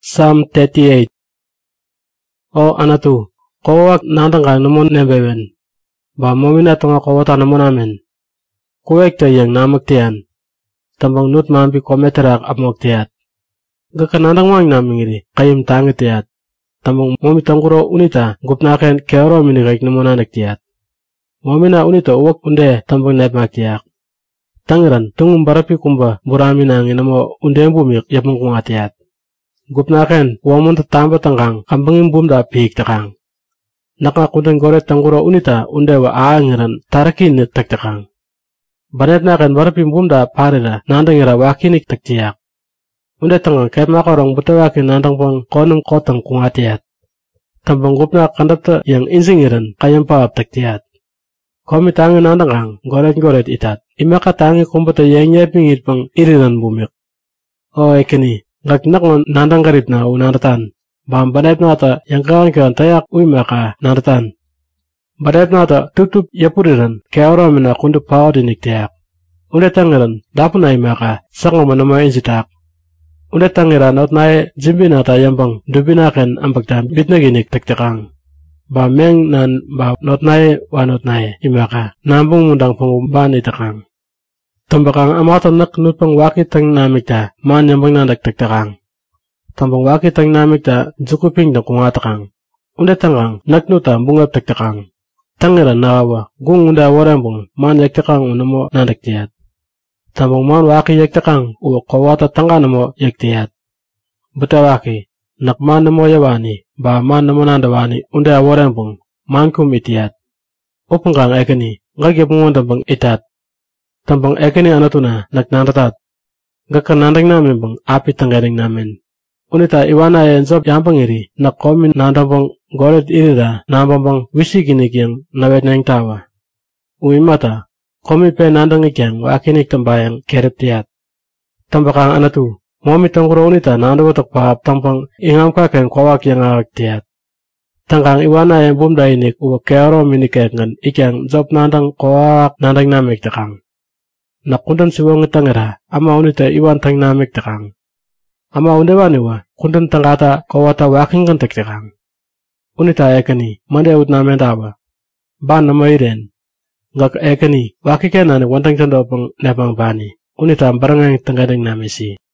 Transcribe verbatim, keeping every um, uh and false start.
Psalm thirty-eight. O anatu, kowak nandang namun nebewen. Ba momina tonga kowata namun amen. Kuwek ta yang namak tian. Tambang nut mampi kometerak amok tiat. Gaka nandang mang namingiri, kayim tangi tiat. Tambang momi tangkuro unita, gupnaken keoro minirek namun anak tiat. Momina unita uwak unde tambang nepmak tiak. Tangiran, tungum barapi kumba burami nangi namo unde bumik yapung kungatiat. Gupnaken wamun tatamba tangkang kambangin bumda pik takang. Naka kundan gore tangguro unita undewa aangiran tarakin nik tak takang. Banet nakan barapi bumda parira nandangira wakinik tak tiak. Unde tangang kep makorong butawakin nandang pang konung kotang kungatiat. Tambang gupna kandata yang insingiran kayam paap tak tiat. Komi tangi nandangang goret-goret itat. Imaka tangi kumbata yang nyepingit pang iriran bumik. O ekini. Ngak nak nandang garip na unaratan. Bam badet nata yang kawan kawan tayak ui maka naratan. Badet nata tutup yapuriran kaya orang mina kundu pao dinik tayak. Unde tangiran dapun ay maka sanga manama insitak. Unde tangiran not nae jimbi nata yambang dubinaken ambak dam bitnaginik taktakang. Ba meng nan ba not nae wanot nae imaka nambung mundang pengumban itakang. Tambakang amatan nak nutpang wakit tang namikta man yambang nandak taktakang. Tambang wakit tang namikta jukuping na kungatakang. Unda tangang nak nuta bunga taktakang. Tangira nawa gung unda warambung man yaktakang unamo nandak tiat. Tambang man waki yaktakang uwa kawata tanga namo yaktiat. Betawaki nak man namo yawani ba man namo nandawani unda warambung man kum itiat. Upangkang ekani ngagipung bang itat. Tambang ekani anatuna nak nandatat. Gaka nandang namin bang api tanggaring namin. Unita iwana yang zob yang pangiri nak komin nandang bang goret irida nambang bang wisikinik yang nawet nang tawa. Ui mata komi pe nandang ikyang wakinik tambayang kerep tiat. Tambakang anatu momi tangkuro unita nandang watak pahap tampang ingam kakang kwawak yang awak tiat. Tangkang iwana yang bumda inik uwa keoro miniketngan ikyang zob nandang kwawak nandang namik takang. Nakundan siwang tangira ama unita iwan tang namik takang. Ama undewaniwa kundan tangata kawata waking kan taktakang. Unita ekani mande ut namen tawa. Ban nama iren. Ngak ekani wakiken nani wantang tando pang nepang bani. Unita barangang tanggadang namisi.